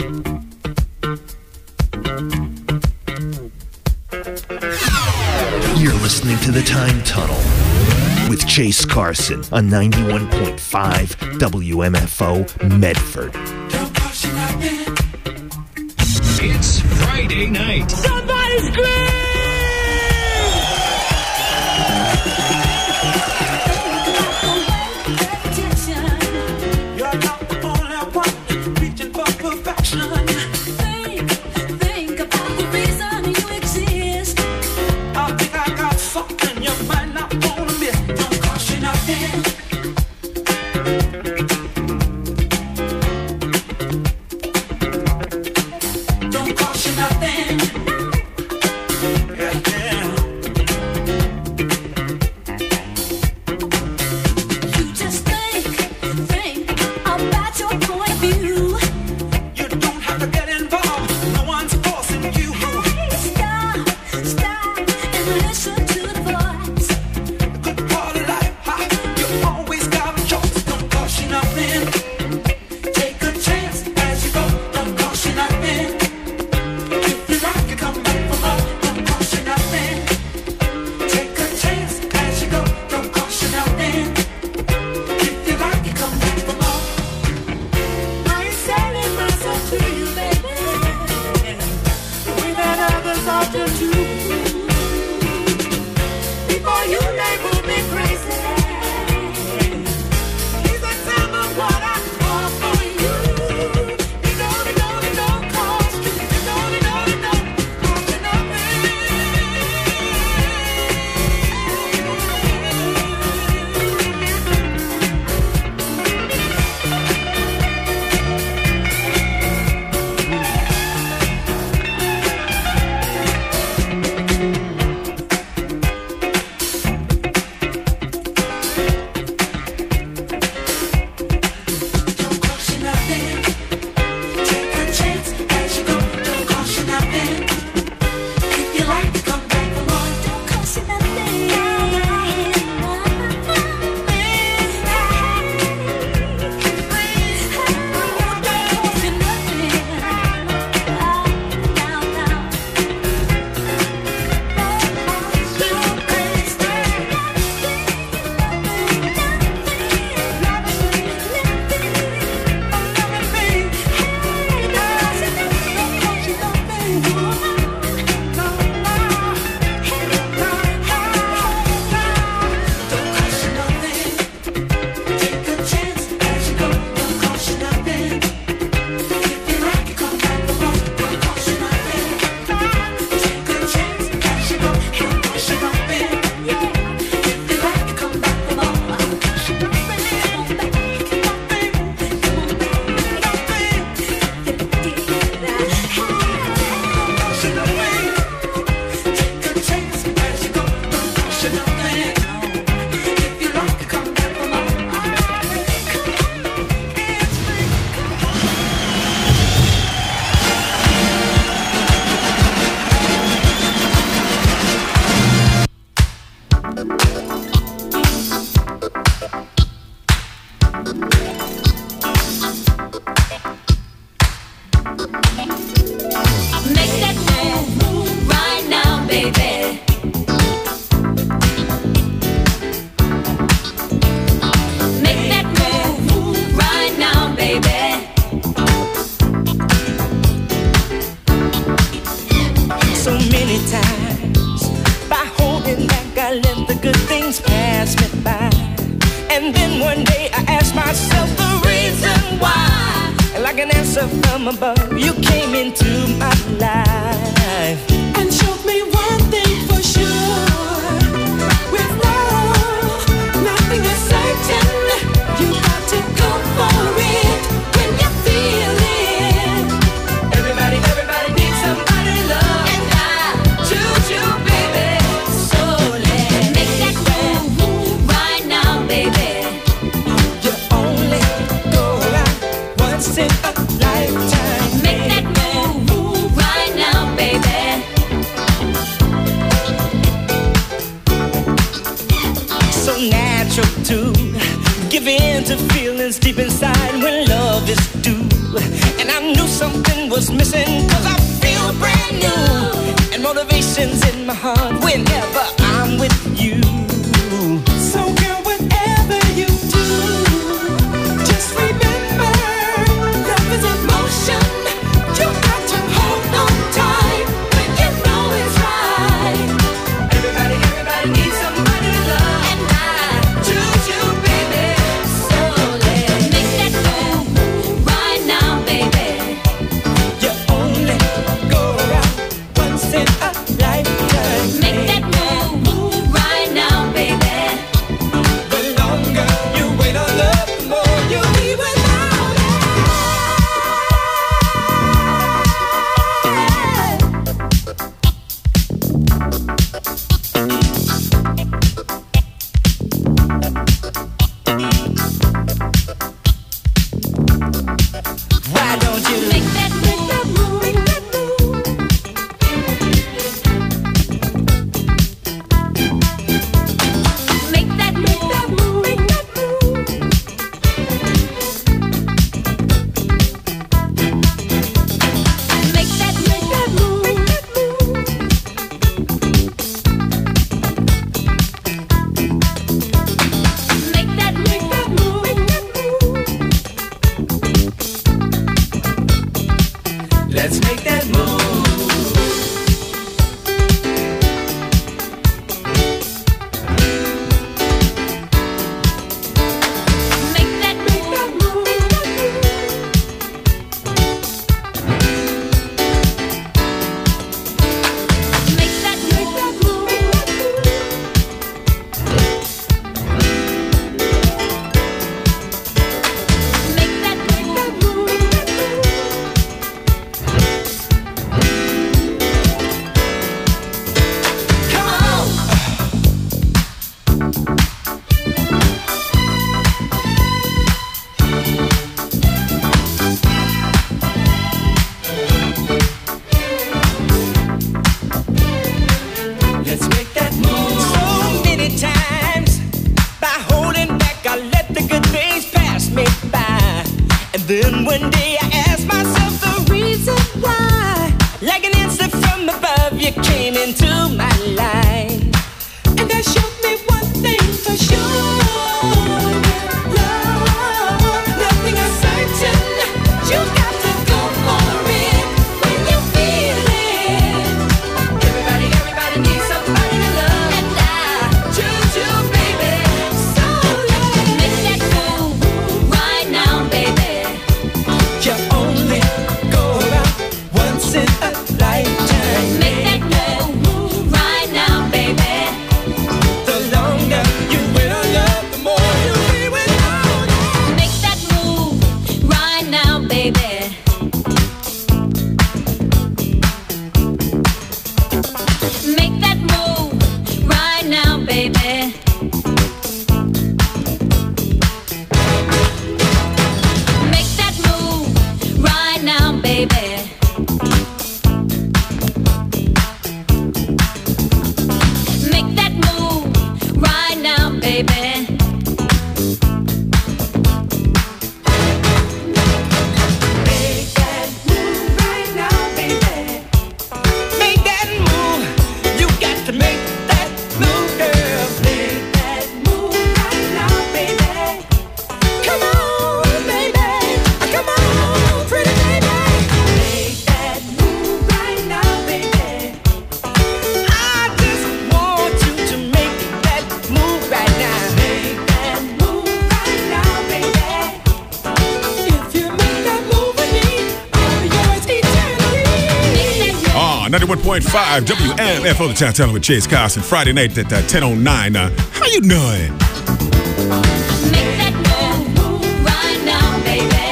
You're listening to The Time Tunnel with Chase Carson on 91.5 WMFO Medford. It's Friday night. Somebody scream! You're not the only one reaching for perfection. Think about the reason you exist. I think I got something you might not want to miss. Don't cost you nothing. Don't cost you nothing. Yeah, yeah. You just think about your point of view. You don't have to get involved. No one's forcing you. Stop and listen to the voice. Good part of life, huh? You always got a choice. Don't cost you nothing. Take a chance as you go. Don't cost you nothing. If you like it, come back for more. Don't cost you nothing. Take a chance as you go. Don't cost you nothing. If you like it, come back for more. I ain't selling myself to you, baby. The way that others often do. Before you label me crazy, Please accept what I offer you. it don't cost you. It don't cost you Don't cost you nothing. Take a chance as you go. Don't cost you nothing. If you like to come back for more, Don't cost you nothing. don't cost you nothing. Take a chance as you go. Don't cost you nothing. If you like it, come back for more. Don't cost you nothing. Take a chance as you go. Don't cost you nothing. If you like it, come back for more. Don't cost you nothing. Make that move right now, baby. Make that move right now, baby. So many times by holding back I let the good things pass me by. And then one day I asked myself the reason why. And like an answer from above, you came into my life and showed me one thing for sure. With love, nothing is certain. You got to go for it when you feel it. Everybody needs somebody to love. And I choose you, baby. So let's make that move right now, baby. You only go around once in a lifetime. Make that move right now, baby. something was missing, 'cause I feel brand new, and motivation's in my heart whenever I'm with you. So girl, whatever you do, just remember, love is emotion. You got to hold on tight when you know it's right. Everybody needs somebody to love, and I choose you, baby. So let's make that move right now, baby. You only go around once in a lifetime. Make that move right now, baby. The longer you wait on love, the more you'll be without it. Why don't you make that move? Make that move. Make that move. Make that move. Make that move. Make that move. Make that move. Make that move. Let's make that move. Make that move. Make that move. Make that move. Come on. Let's make that move. So many times, by holding back, I let the good things pass me by. And then one day I asked myself the reason why. Like an answer from above, you came into my life. And that showed me one thing for sure. Love, nothing is certain. You got to go for it when you feel it. Everybody needs somebody to love, and I choose you, baby. So let's make that move right now, baby. You only go around once in a lifetime. Make that move right now, baby. The longer you wait on love, the more you'll be without it. Make that move right now, baby. Make that move right now, baby. Make that move right now, baby. Make that move right now, baby. Make that move right now, baby. Make that move. You got to make that move, girl. Make that move right now, baby. Come on, baby. Come on, pretty baby. Make that move right now, baby. I just want you to make that move right now. Make that move right now, baby. If you make that move with me, I'll be yours eternally. 91.5 WMFO, the Town Teller with Chase Carson. Friday night at 10:09. How you doing? Make that move right now, baby.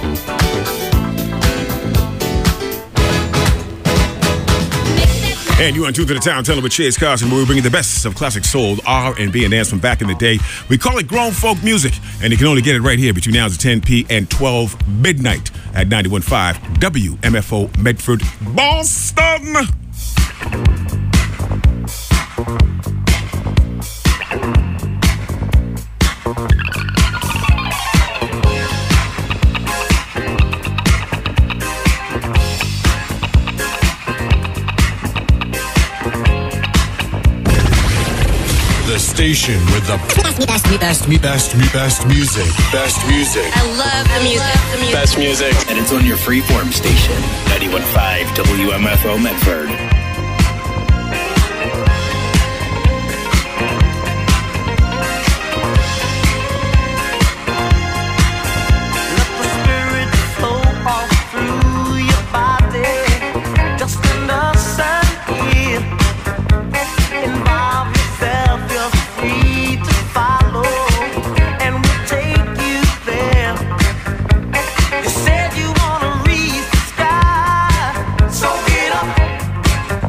Make that And you are tuned to the Town Teller with Chase Carson, where we bring you the best of classic soul, R&B, and dance from back in the day. We call it grown folk music, and you can only get it right here between the hours of 10 p and 12 midnight at 91.5 WMFO Medford, Boston. station with the best music. Best music. I love the music. Best music. And it's on your freeform station, 91.5 WMFO Medford. You said you wanna reach the sky, so get up.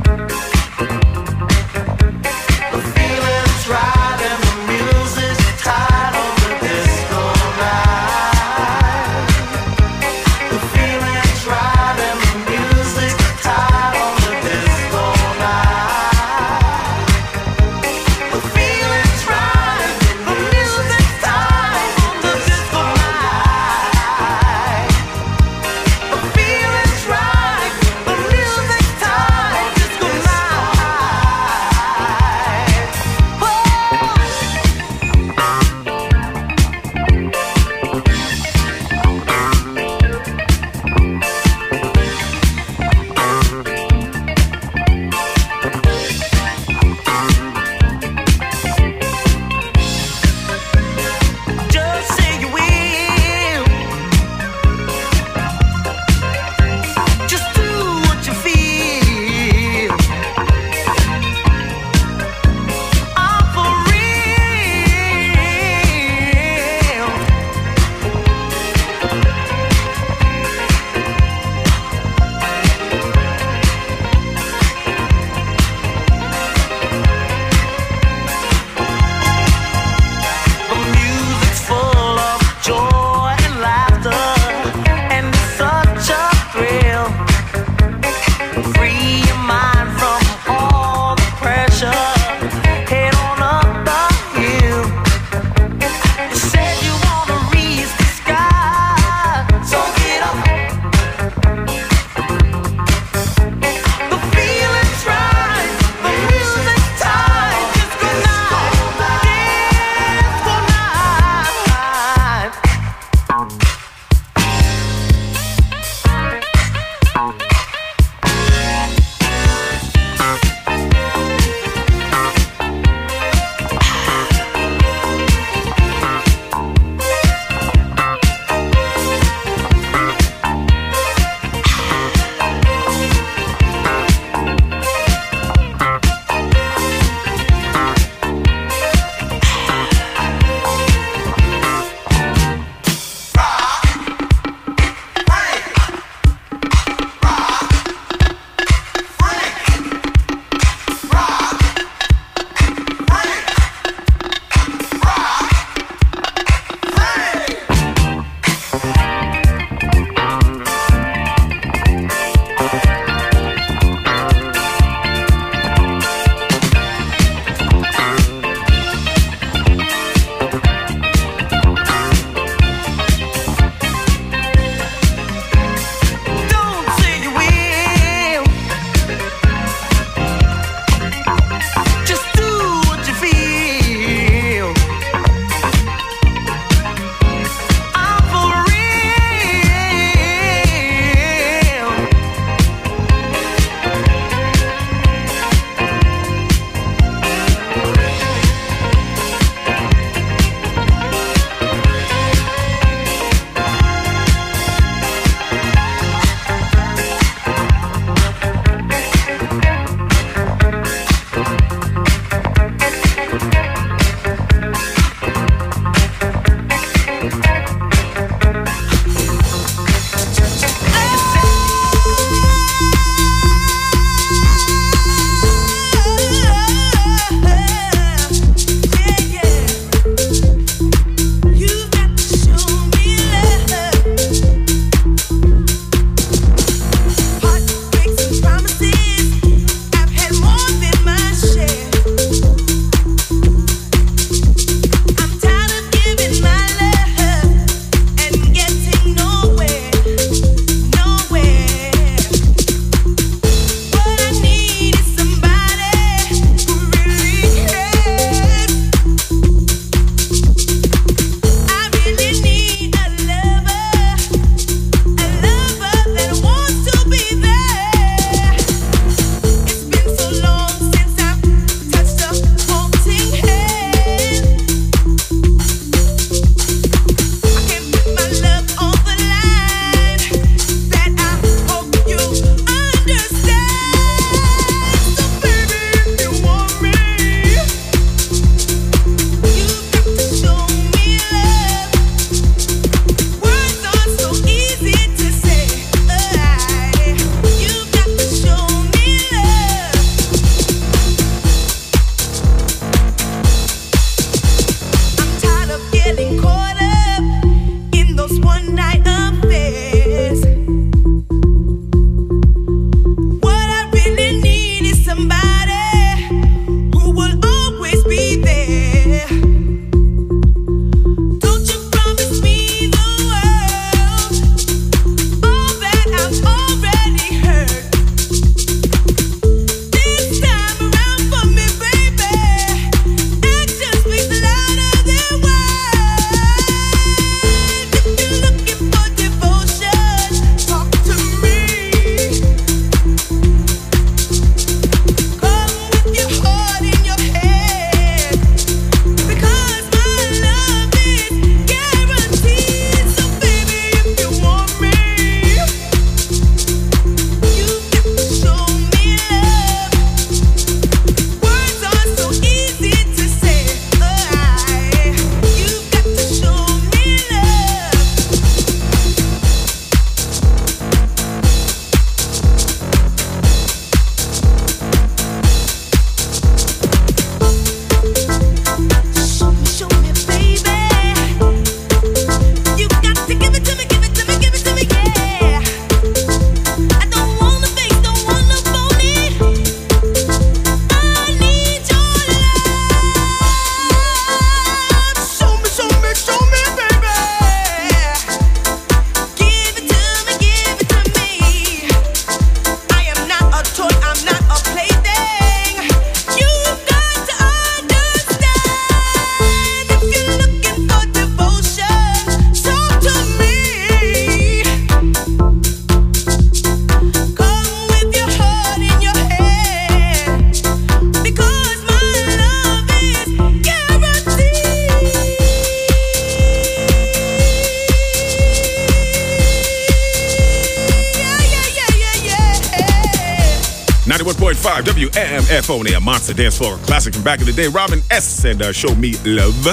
91.5 WMFO, and a monster dance floor classic from back in the day. Robin S. and Show Me Love.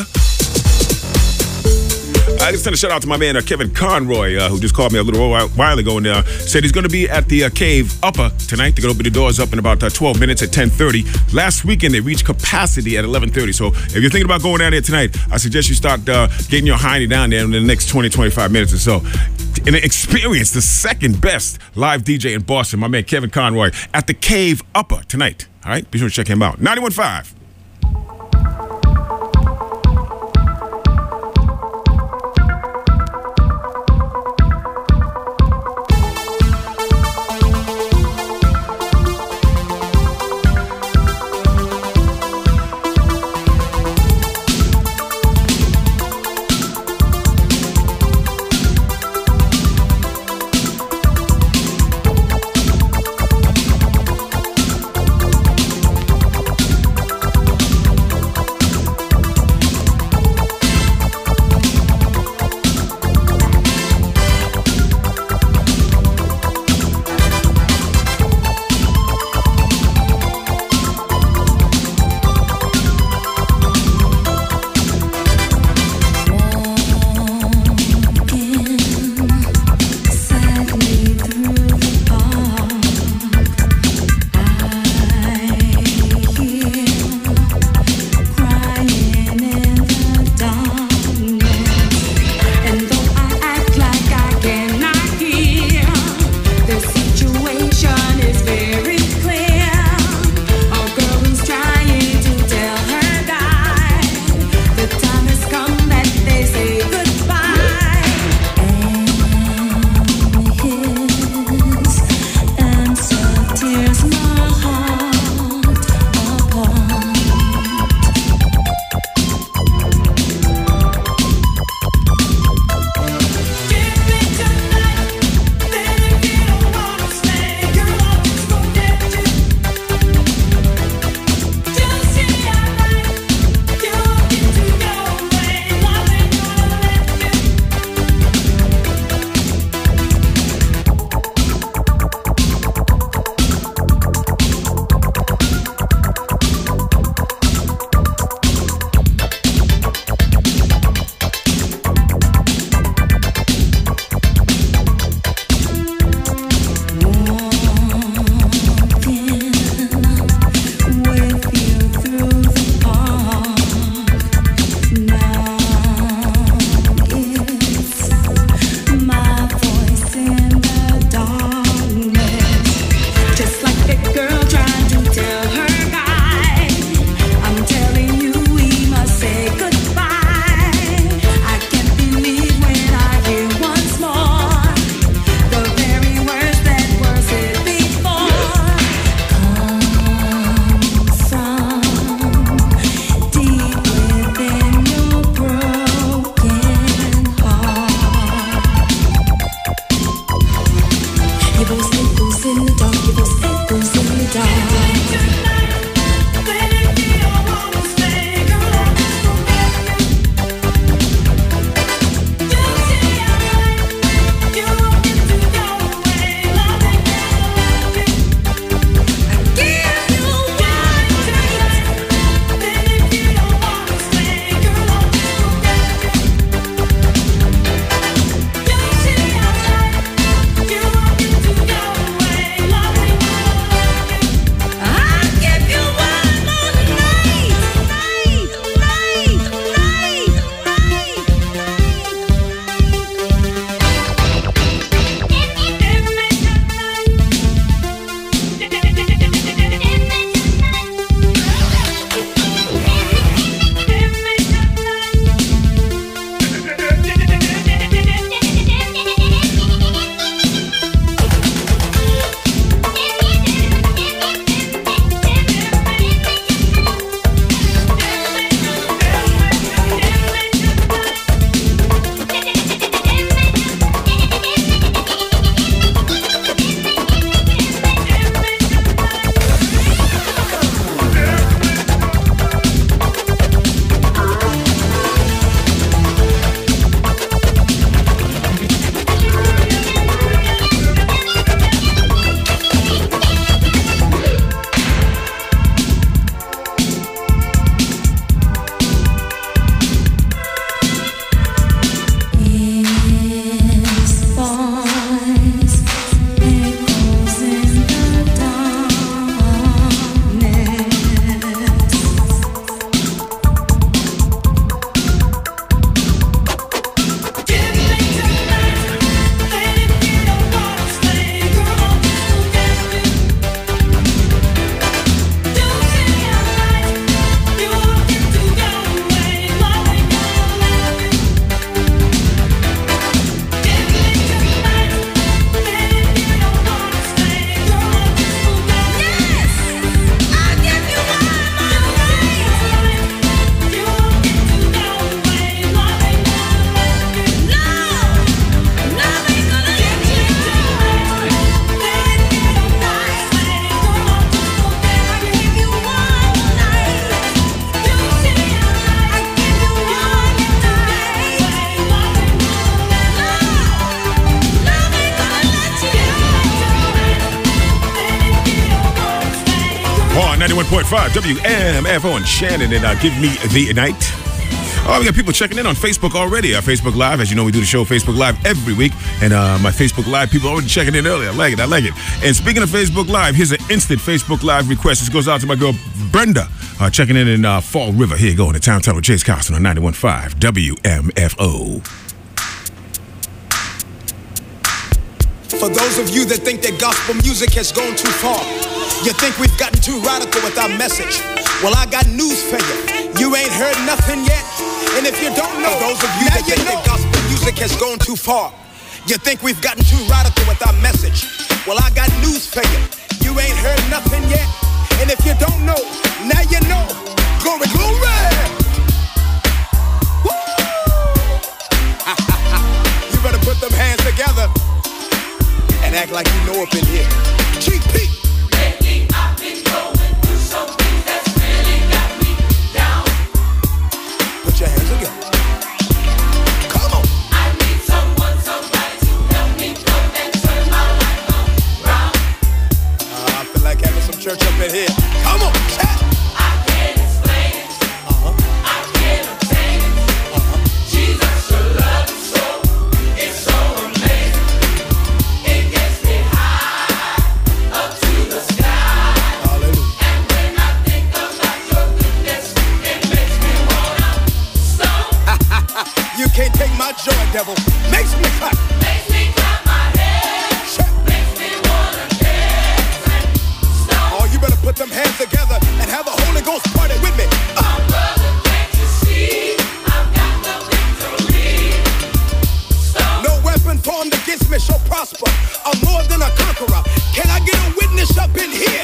I just sent a shout out to my man Kevin Conroy, who just called me a little while ago and said he's going to be at the Cave Upper tonight. They're going to open the doors up in about 12 minutes at 10:30. Last weekend, they reached capacity at 11:30. So if you're thinking about going down there tonight, I suggest you start getting your hiney down there in the next 20, 25 minutes or so. And experience the second best live DJ in Boston, my man Kevin Conroy, at the Cave Upper tonight. All right? Be sure to check him out. 91.5. 91.5 WMFO in Shannon, and give me the night. Oh, we got people checking in on Facebook already. Our Facebook Live, as you know, we do the show Facebook Live every week, and my Facebook Live people already checking in earlier. I like it. And speaking of Facebook Live, here's an instant Facebook Live request. This goes out to my girl Brenda, checking in Fall River. Here you go in the Town Tunnel with Chase Carson on 91.5 WMFO. For those of you that think that gospel music has gone too far, you think we've gotten too radical with our message. Well, I got news for you. You ain't heard nothing yet. And if you don't know, those of you that think that gospel music has gone too far, you think we've gotten too radical with our message. Well, I got news for you. You ain't heard nothing yet. And if you don't know, now you know. Glory, glory! Woo! You better put them hands together and act like you know up in here. GP! Lately I've been going through some things that's really got me down. Put your hands together. Come on! I need somebody to help me come and turn my life around. I feel like having some church up in here. Come on, chat! I can't explain it. I can't obtain it. Jesus, your love is it's so amazing. It gets me high up to the sky. Hallelujah. And when I think about your goodness, it makes me wanna stomp. You can't take my joy, devil. Makes me clap. Makes me clap my hands. Chat. Makes me wanna dance and stomp. Oh, you better put them hands together and have a Holy Ghost party with me. My brother, can't you see? I've got the victory. Stomp. No weapon formed against me shall prosper. I'm more than a conqueror. Can I get a witness up in here?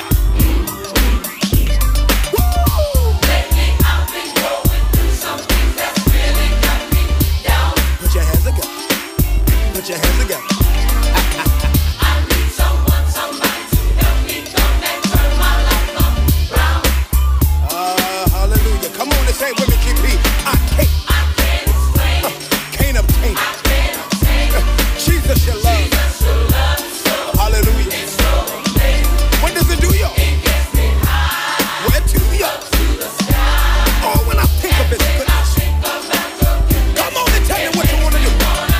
Woo! Lately I've been going through some things that's really got me down. Put your hands together. Put your hands together. I need somebody to help me come and turn my life around. Hallelujah. Come on and say it with me, GP. I can't explain it. Can't obtain I it. can't obtain it. Jesus, your love. Jesus, your love is so Hallelujah. it's so amazing. What does it do, y'all? It gets me high Where to, y'all? to the sky. Oh, when I think of his I goodness. think about your goodness. Come on and tell me what you want to do.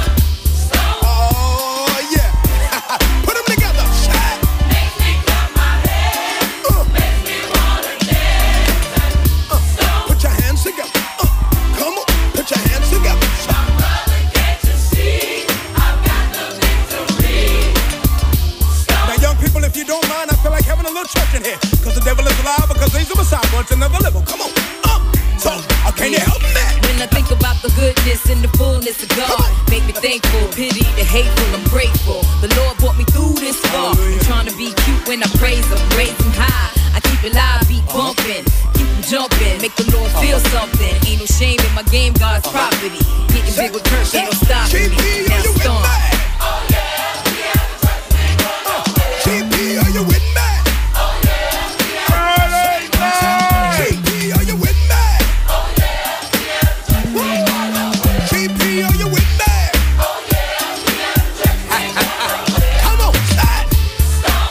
Oh, yeah. Put them together. Shout. Makes me clap my hands. Makes me wanna dance and stomp. Put your hands together. Come on. Put your hands together. My brother, can't you see? I've got the victory. Now, young people, if you don't mind, I feel like having a little church in here. Because the devil is alive, because he's a Messiah, but to another level. Come on. So, can you help me? When I think about the goodness and the fullness of God, make me thankful, pity the hateful, I'm grateful. The Lord brought me through this far. I'm trying to be cute when I praise Him, raise Him high. I keep it live, beat bumping, keep Him jumping, make the Lord feel something. Ain't no shame in my game, God's property. Getting big with Kirk, ain't no stopping me. Now stomp. Oh yeah, we have the church thing going on. GP, are you with me? Oh yeah, we have the church thing going on. GP, are you with me? Oh yeah, we have the church thing going on. GP, are you with me? Oh yeah, we have the church thing going on. Come on, shout. Stomp.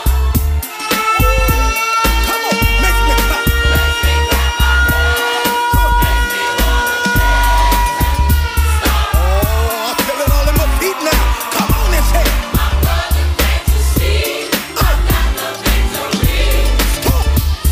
Come on, make me clap. Makes me clap my hands. Makes me wanna dance and stomp. Oh, I feel it all in my feet now. Come on and say, My brother, can't you see? I've got the victory. stop.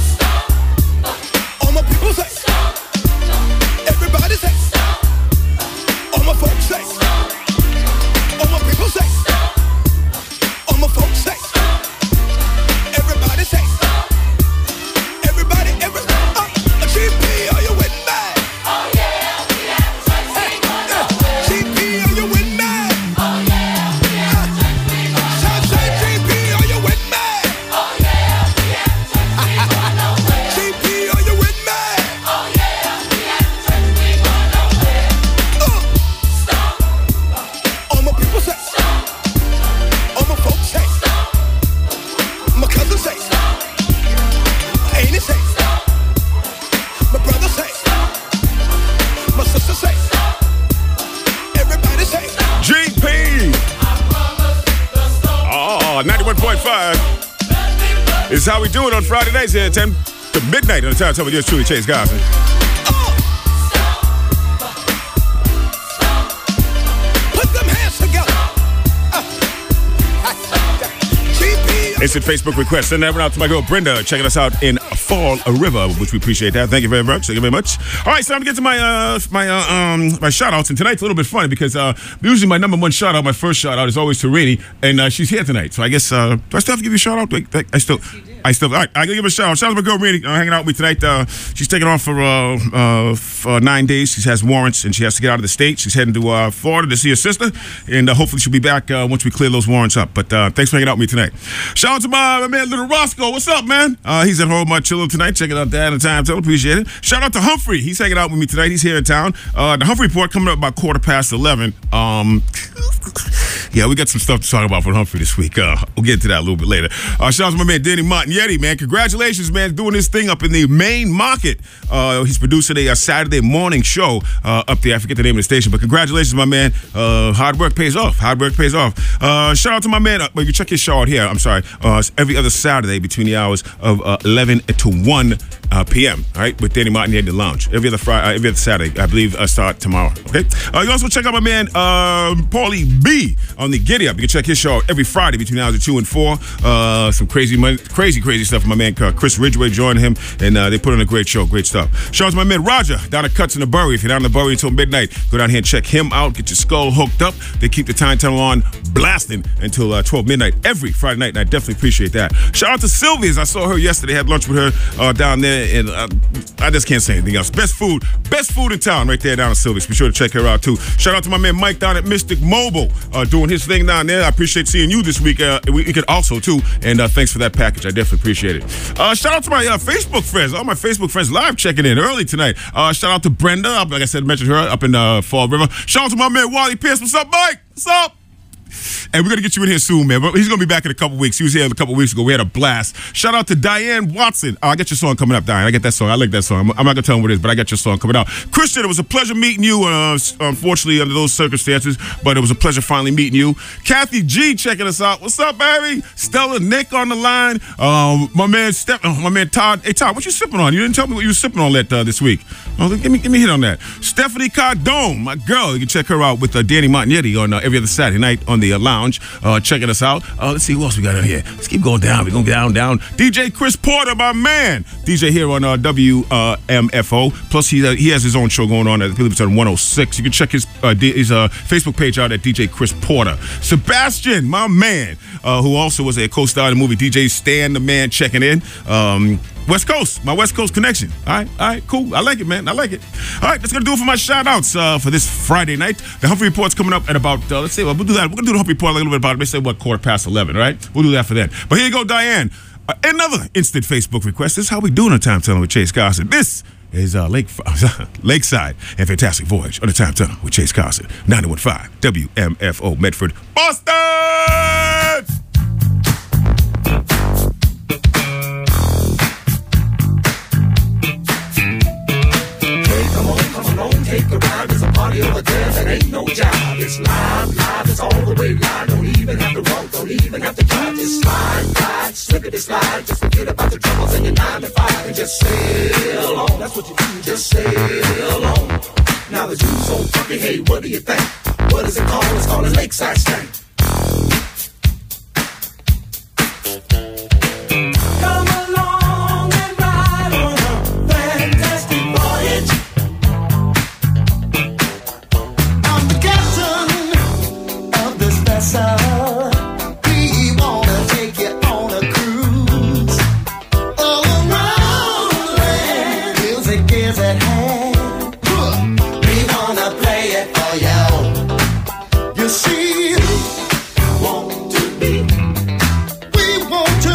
All my people say, everybody say, all my folks say, all my people say, all my folks say, everybody say, everybody, GP, are you with me? Oh yeah, we have the church thing going on. GP, are you with me? Oh yeah, we have the church thing going on. Shout, say, GP, are you with me? Oh yeah, we have the church thing going on. GP, are you with me? Oh yeah, we have the church thing going on. Stomp. All my people say, all my folks say, my cousin say, my auntie say, my brother say, my sister say, everybody say, GP. Oh, 91.5 is how we do it on Friday nights here at 10 to midnight on the Time Tunnel with yours truly, Chase Carson. Instant Facebook request. Send that one out to my girl Brenda, checking us out in Fall River, which we appreciate that. Thank you very much. Thank you very much. All right, so I'm gonna get to my shout outs, and tonight's a little bit funny because usually my number one shout out, my first shout out is always to Rini, and she's here tonight. So I guess do I still have to give you a shout out? I still. All right, I gotta give her a shout out. Shout out to my girl Rini, hanging out with me tonight. She's taking off for 9 days. She has warrants, and she has to get out of the state. She's heading to Florida to see her sister, and hopefully she'll be back once we clear those warrants up. But thanks for hanging out with me tonight. Shout out to my man, Little Roscoe. What's up, man? He's at home chilling tonight, checking out Dad and the Time Tunnel. Appreciate it. Shout out to Humphrey. He's hanging out with me tonight. He's here in town. The Humphrey Report coming up about 11:15. Yeah, we got some stuff to talk about for Humphrey this week. We'll get to that a little bit later. Shout out to my man, Danny Montignetti, man. Congratulations, man, doing this thing up in the main market. He's producing a Saturday morning show up there. I forget the name of the station, but congratulations, my man. Hard work pays off. Hard work pays off. Shout out to my man. Well, you check his show out here. I'm sorry. Every other Saturday between the hours of 11 to 1 p.m. All right, with Danny Martin in the lounge. Every other Friday, every other Saturday, I believe. Start tomorrow. Okay. You also check out my man Paulie B on the Giddy Up. You can check his show every Friday between the hours of 2 and 4. Some crazy stuff. My man Chris Ridgway joined him, and they put on a great show. Great stuff. Shout out to my man Roger down at Cuts in the Bury. If you're down in the Bury until midnight, go down here and check him out. Get your skull hooked up. They keep the Time Tunnel on blasting until 12 midnight every Friday night, and I definitely appreciate that. Shout out to Sylvia's. I saw her yesterday. Had lunch with her down there, and I just can't say anything else. Best food in town right there down at Sylvia's. Be sure to check her out too. Shout out to my man Mike down at Mystic Mobile doing his thing down there. I appreciate seeing you this week. We could also too, and thanks for that package. I definitely appreciate it. Shout out to my Facebook friends. All my Facebook friends live checking in early tonight. Shout out to Brenda. Like I said, mentioned her up in Fall River. Shout out to my man Wally Pierce. What's up, Mike? What's up? And we're going to get you in here soon, man. But he's going to be back in a couple weeks. He was here a couple weeks ago. We had a blast. Shout out to Diane Watson. I got your song coming up, Diane. I get that song. I like that song. I'm not going to tell him what it is, but I got your song coming out. Christian, it was a pleasure meeting you, unfortunately, under those circumstances. But it was a pleasure finally meeting you. Kathy G checking us out. What's up, baby? Stella Nick on the line. My man Todd. Hey, Todd, what you sipping on? You didn't tell me what you were sipping on this week. Oh, give me a hit on that. Stephanie Cardone, my girl. You can check her out with Danny Montignetti on every other Saturday night on the lounge, checking us out. Let's see who else we got in here. Let's keep going down. We're going to get down. DJ Chris Porter, my man. DJ here on WMFO. Plus, he has his own show going on. I believe it's on 106. You can check his Facebook page out at DJ Chris Porter. Sebastian, my man, who also was a co-star in the movie DJ Stan the Man, checking in. West Coast, my West Coast connection. All right, cool. I like it, man. I like it. All right, that's going to do it for my shout-outs for this Friday night. The Humphrey Report's coming up at about, let's say, we'll do that. We're going to do the Humphrey Report a little bit about, let's say, 11:15, all right? We'll do that for then. But here you go, Diane. Another instant Facebook request. This is how we do on the Time Tunnel with Chase Carson. This is Lakeside and Fantastic Voyage on the Time Tunnel with Chase Carson. 91.5 WMFO Medford, Boston! Take a ride, there's a party over there that ain't no job. It's live, it's all the way live. Don't even have to walk, don't even have to drive. Just slide, slippity slide. Just forget about the troubles in your 9 to 5 and just sail on. That's what you do, just sail on. Now the dude's so funky, hey, what do you think? What is it called? It's called a Lakeside Stank. Come along and ride on a fantastic voyage. We wanna take you on a cruise all around the land. Music is at hand. We wanna play it for you. You see, we want to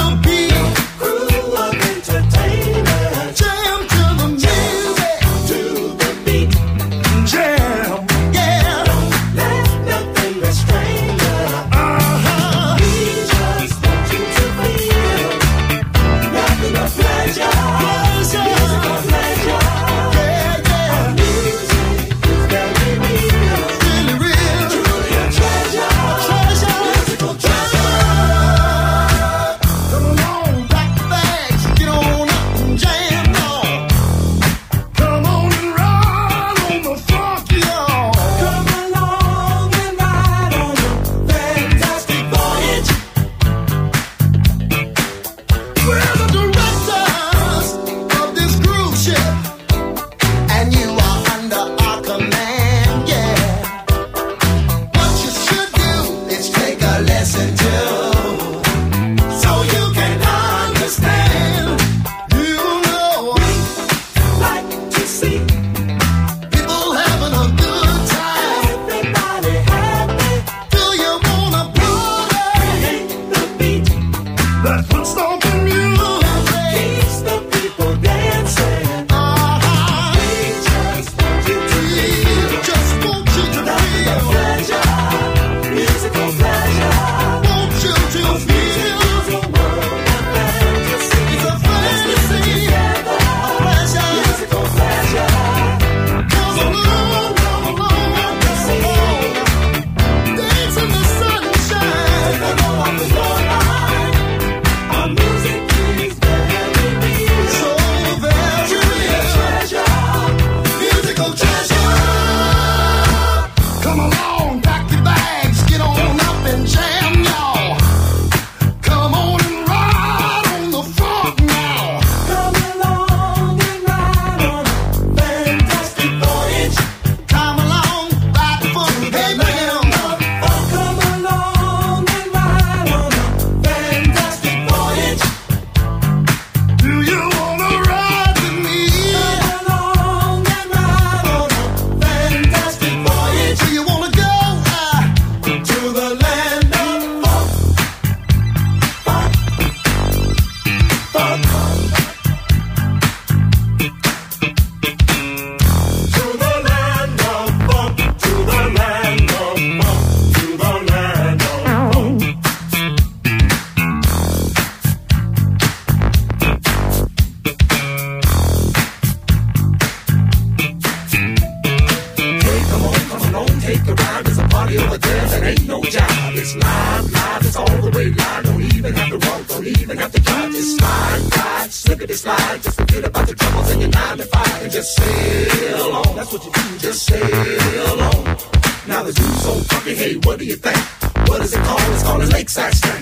even have to try. Just slide, slippity slide. Just forget about the troubles in your 9 to 5 and just sail on. That's what you do, just sail on. Now the dude's so funky, hey, what do you think? What is it called? It's called a lakeside stank.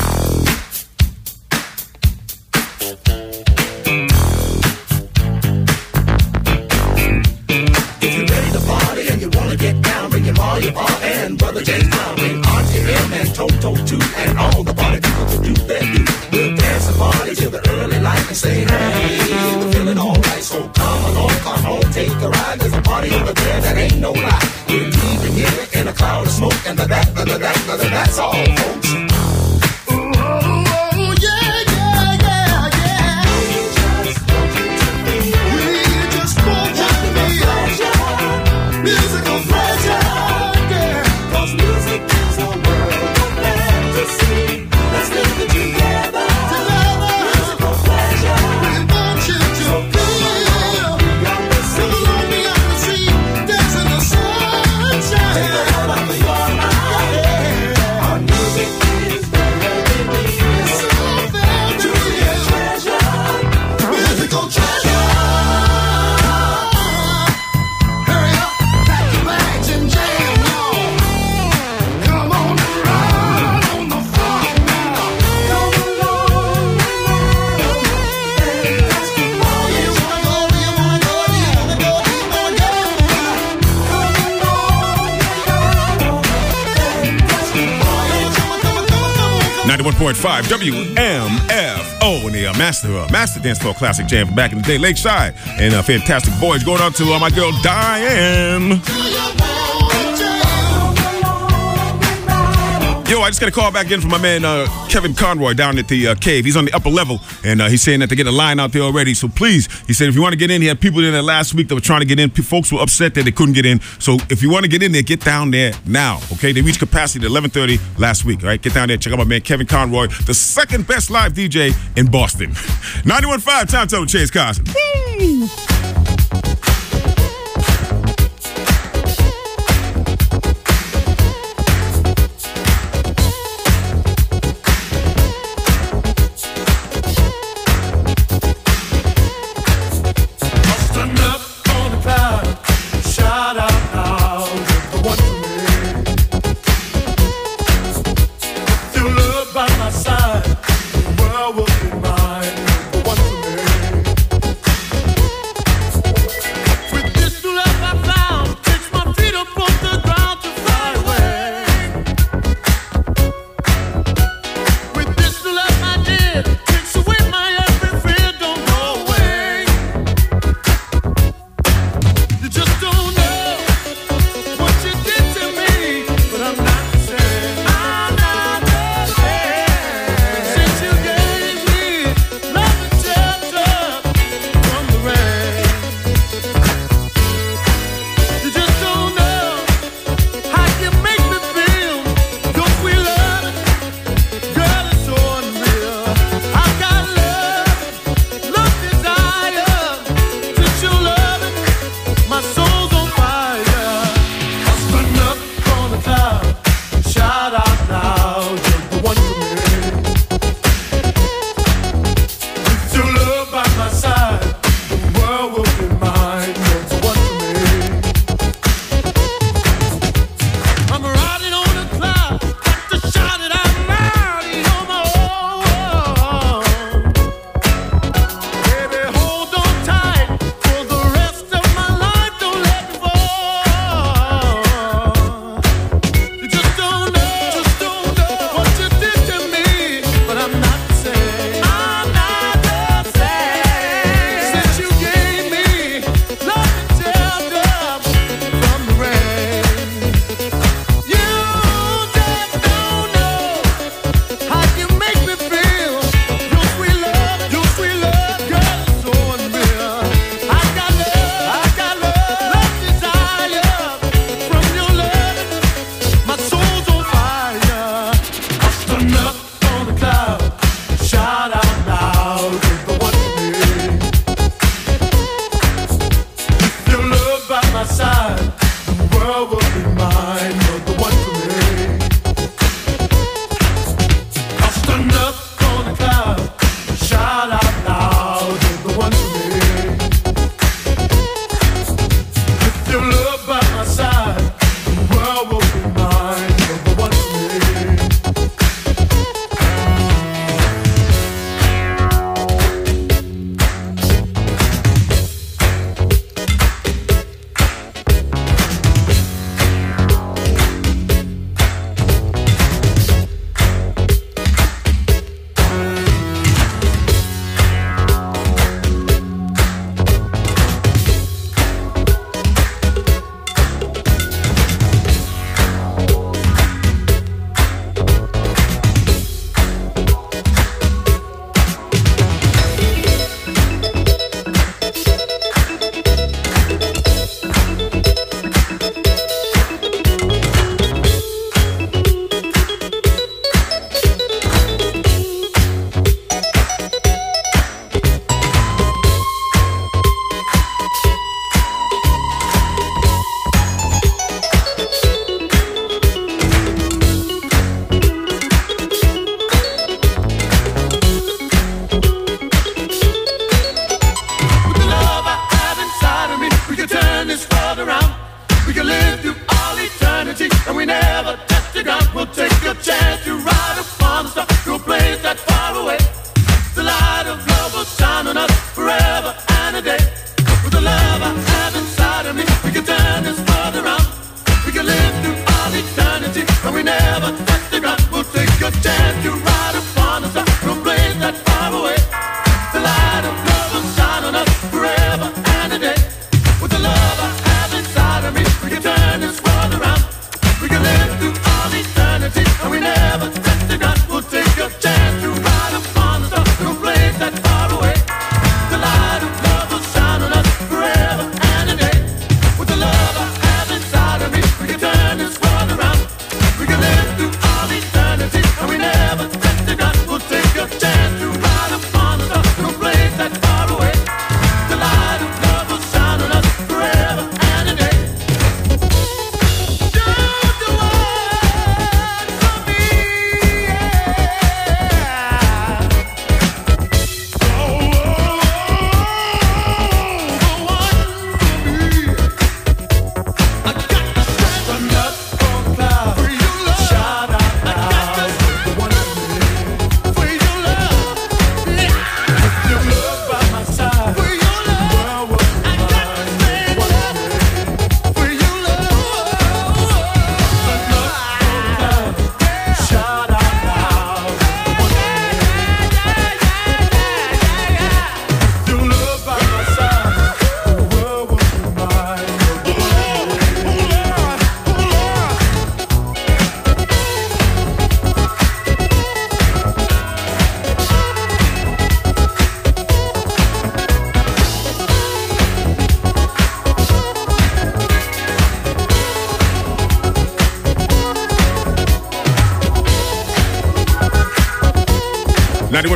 If you're ready to party and you wanna get down, bring your Ma, your Pa, and Brother James Brown. Bring Auntie M and Toto too, and all the party people to do their do. We'll dance and party till the early light and say, hey, we're feeling alright. So come along, come home, take a ride. There's a party over there that ain't no lie. We're leaving here in a cloud of smoke, and that's all, folks. Musical pleasure, yeah. 'Cause music is the world of fantasy. Let's live it together. Musical pleasure. We want you to feel. Beyond the sea, dance in the sunshine. Take the hell out of your mind. Yeah. Our music is better than we is. So very treasure. Musical treasure. .5 WMFO in the Master Dance Floor Classic Jam from back in the day, Lakeside, and a fantastic voyage going on to my girl Diane. Yo, I just got a call back in from my man Kevin Conroy down at the cave. He's on the upper level, and he's saying that they're getting a line out there already. So please, he said, if you want to get in, he had people in there last week that were trying to get in. Folks were upset that they couldn't get in. So if you want to get in there, get down there now, okay? They reached capacity at 11:30 last week, all right? Get down there, check out my man Kevin Conroy, the second best live DJ in Boston. 91.5, Time Total, Chase Carson. Woo! Since you gave me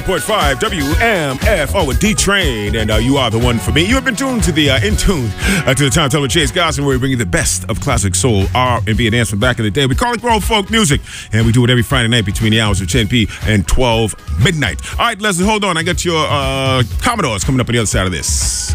91.5 WMFO with D-Train, and you are the one for me. You have been tuned to the In Tune to the Time Tunnel with Chase Carson, where we bring you the best of classic soul, R&B, and dance from back in the day. We call it grown folk music, and we do it every Friday night between the hours of 10 p and 12 midnight. All right, Leslie, hold on. I got your Commodores coming up on the other side of this.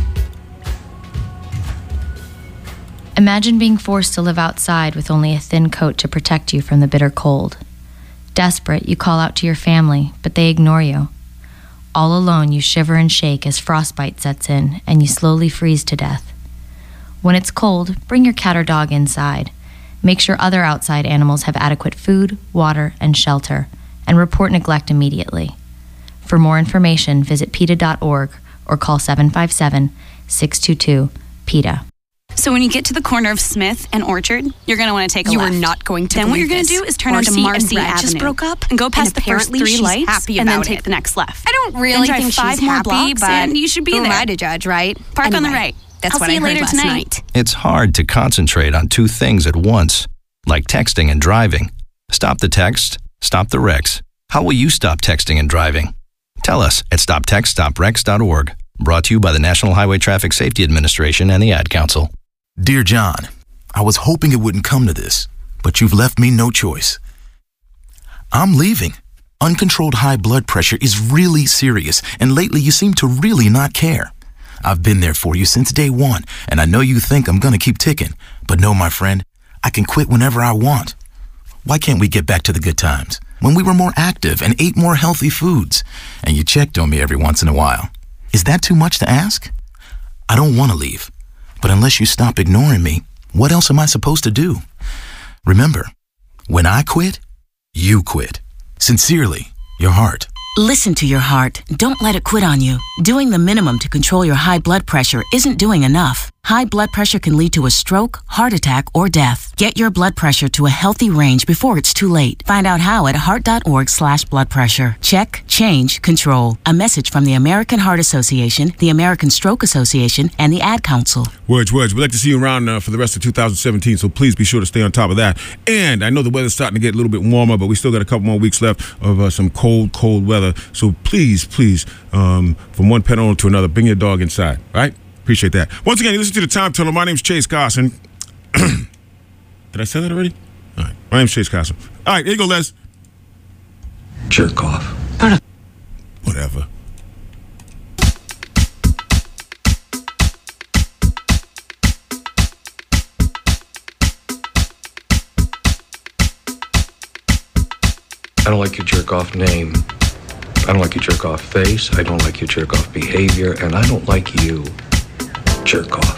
Imagine being forced to live outside with only a thin coat to protect you from the bitter cold. Desperate, you call out to your family, but they ignore you. All alone, you shiver and shake as frostbite sets in, and you slowly freeze to death. When it's cold, bring your cat or dog inside. Make sure other outside animals have adequate food, water, and shelter, and report neglect immediately. For more information, visit PETA.org or call 757-622-PETA. So when you get to the corner of Smith and Orchard, you're going to want to take a left. You are not going to. Then what you're going to do is turn onto Marcy Avenue. Just broke up and go past the first 3 lights, happy and then about take it. the next left. I don't really then think drive 5 she's more happy, blocks, but and you should be who there. am I to judge, right? Park on the Anyway, right. That's I'll what see I you heard later last tonight. night. It's hard to concentrate on 2 things at once, like texting and driving. Stop the text, stop the wrecks. How will you stop texting and driving? Tell us at stoptextstoprex.org. Brought to you by the National Highway Traffic Safety Administration and the Ad Council. Dear John, I was hoping it wouldn't come to this, but you've left me no choice. I'm leaving. Uncontrolled high blood pressure is really serious, and lately you seem to really not care. I've been there for you since day one, and I know you think I'm gonna keep ticking, but no, my friend, I can quit whenever I want. Why can't we get back to the good times, when we were more active and ate more healthy foods, and you checked on me every once in a while? Is that too much to ask? I don't want to leave, but unless you stop ignoring me, what else am I supposed to do? Remember, when I quit, you quit. Sincerely, your heart. Listen to your heart. Don't let it quit on you. Doing the minimum to control your high blood pressure isn't doing enough. High blood pressure can lead to a stroke, heart attack, or death. Get your blood pressure to a healthy range before it's too late. Find out how at heart.org/blood pressure. Check, change, control. A message from the American Heart Association, the American Stroke Association, and the Ad Council. Words. We'd like to see you around for the rest of 2017, so please be sure to stay on top of that. And I know the weather's starting to get a little bit warmer, but we still got a couple more weeks left of some cold weather. So please, from one pet owner to another, bring your dog inside, right? Appreciate that. Once again, you listen to the Time Tunnel. My name's Chase Carson. Did I say that already? All right. My name's Chase Carson. All right, here you go, Les. Jerk off. Whatever. I don't like your jerk off name. I don't like your jerk off face. I don't like your jerk off behavior. And I don't like you. Jerk off.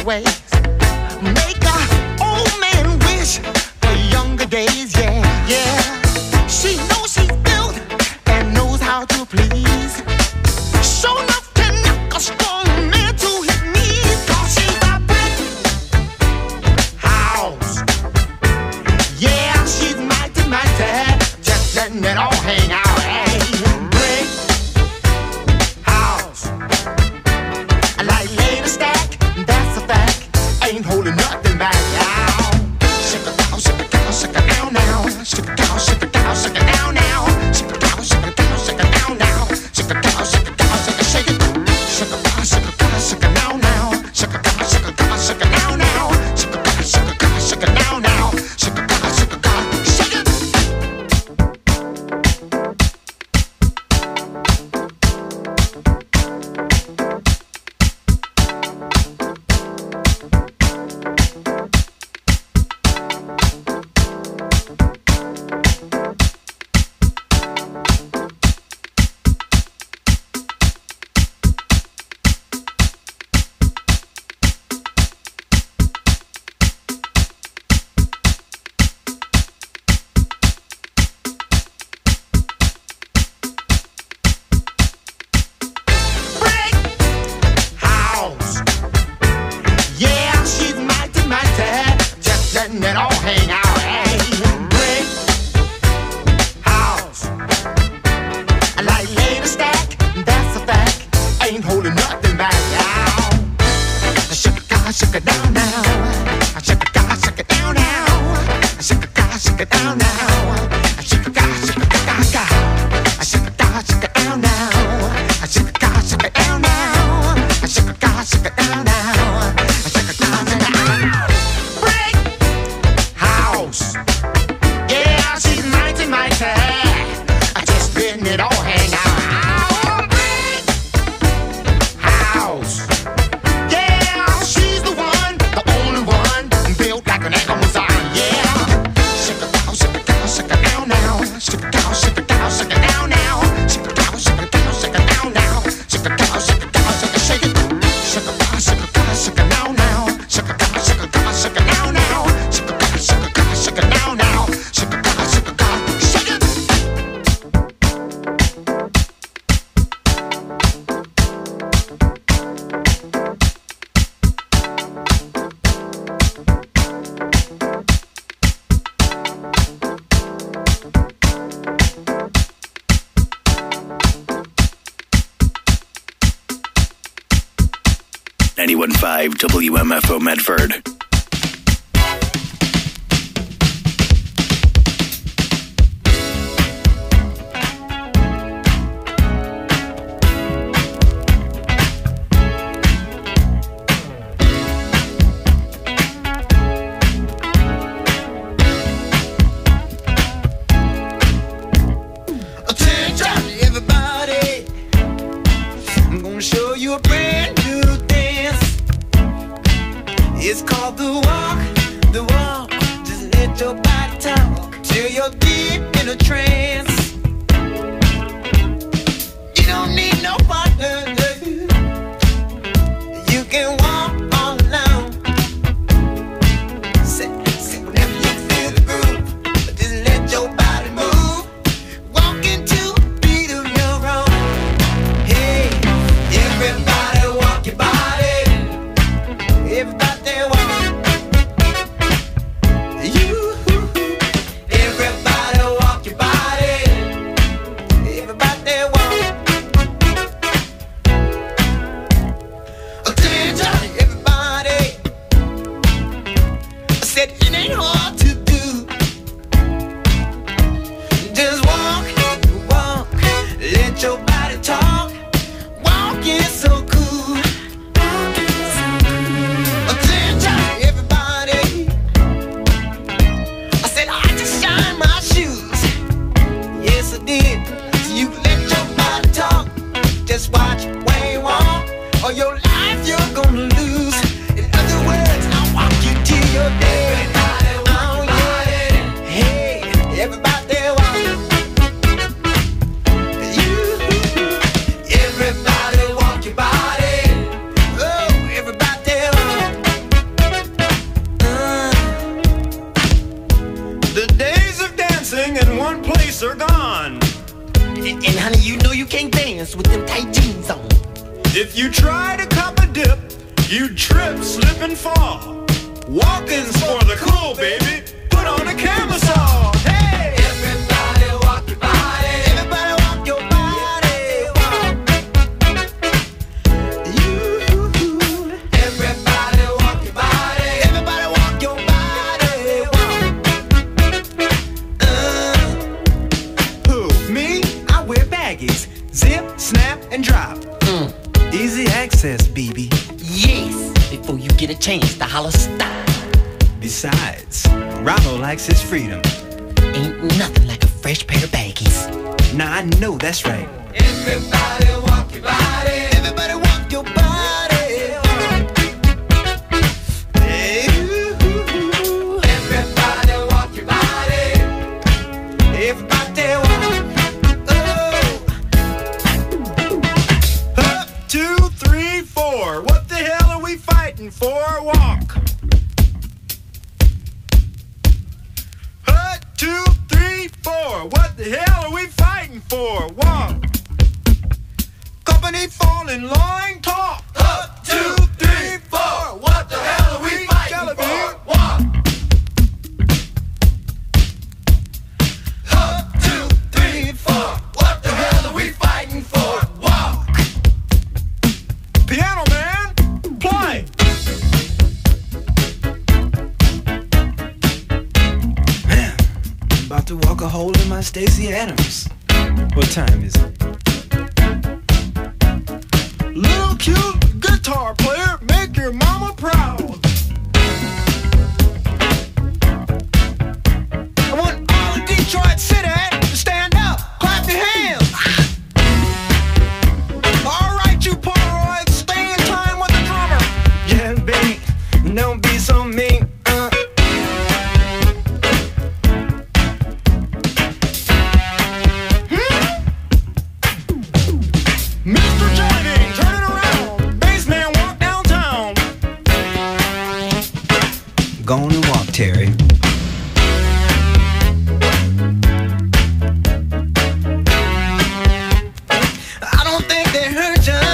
Make a old man wish for younger days, yeah. letting it all hang out. Hey, brick house, I like later stack, that's a fact. Ain't holding nothing back now. Shake it down, shake it down, shake it down now. Shake it down, shake it down, shake it down now. Shake it down, shake it down, shake it down now. Shake it down, shake it down, shake it, shake it. Shake it down, shake it down, shake it down now. Shake it down, shake it down, shake it down now. Shake it down, shake it down, shake it down now. Shake it down, shake it down, shake it. Letting it all hang out. Hey, brick house, I like later stack, that's a fact. Ain't holding nothing back now. Shake it down, shake it down now. Shake it down, shake it down now. Shake it down, shake it down now. Shake it down, shake it down, shake it down, shake it down now. Shake it down, shake it down now. Shake it down, shake it down now. Shake it down, shake it down. Yeah, she's mighty, mighty. I just letting it all hang out. Brick house. Yeah, she's the one, the only one, built like an Amazon. Yeah, shake it down, shake it down, shake it down now. Shake it down, shake it down, shake it down now. Shake it down, shake it down, shake it down now. Shake it down, shake it down, shake it, shake it. Shake it down, shake it down, shake it down now. Shake it down, shake it down, shake it down now. Shake it down, shake it down, shake it down now. Shake it down, shake it down, shake it. 91.5 WMFO Medford. Attention, everybody. I'm gonna show you a brand new dance. It's called the walk, the walk. Just let your body talk till you're deep in a trance. You don't need no partner. You can walk all alone. Say whenever you feel the groove, just let your body move. Walk into the beat of your own. Hey, everybody walk your body. Everybody walk. You. Everybody walk your body. Everybody walk. Attention, everybody. I said it ain't hard to do. Just walk, walk, let your body talk. Walking so cool. Attention, everybody. I said I just shined my shoes. Yes, I did. So you let your body talk. Just watch where you walk, or your life you're gonna lose. In other words, I'll walk you to your day. Oh, yeah. Hey, everybody walk. You. Everybody walk your body. Oh, everybody walk. The days of dancing in one place are gone. And honey, you know you can't dance with them tight jeans on. If you try to cop a dip, you trip, slip, and fall. Walking's for the cool, baby. Put on a camisole. Hey! Everybody walk your body. and drop. Easy access, BB. Yes, before you get a chance to holler stop. Besides, Rollo likes his freedom. Ain't nothing like a fresh pair of baggies. Nah, I know that's right. Everybody walk your body. Everybody walk your body. Hey, Everybody walk your body. everybody walk. Oh. Up, 2, 3, 4. What the hell are we fighting for? Walk. Up, 2, 3, 4. What the hell are we fighting for? Walk. Company fall in line, talk. Up, 2, 3, 4. What the hell are we fighting for? Walk. Up, 2, 3, 4. What the hell are we fighting for? Walk. Piano man, play. Man, I'm about to walk a hole in my Stacey Adams. What time is it? Little cute guitar player, make your mama proud. I want all of Detroit City to stand up, clap your hands. All right, you Polaroids, stay in time with the drummer. Yeah, baby, don't be so mean. Mr. Johnny, turn it around. Bassman, walk downtown. Go on and walk, Terry. I don't think they hurt you.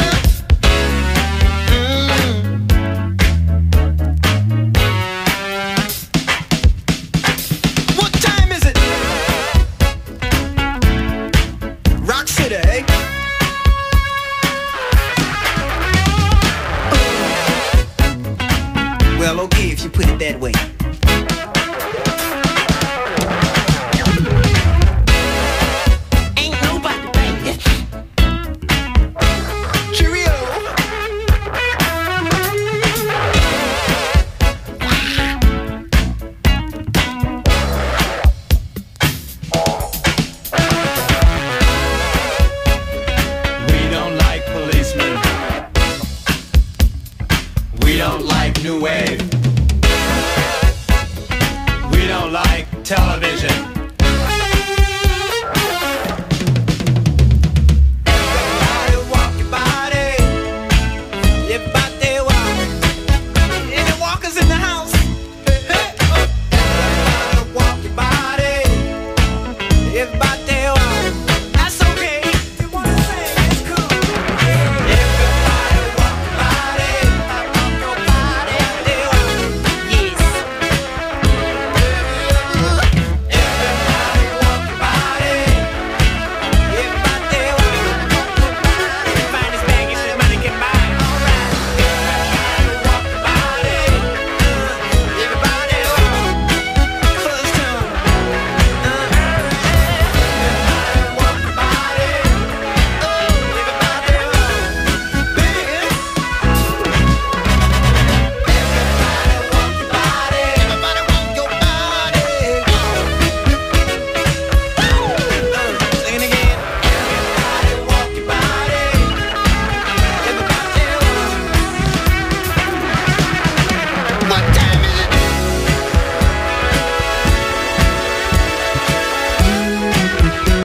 What time is it? Rock City, eh? Well, okay, if you put it that way.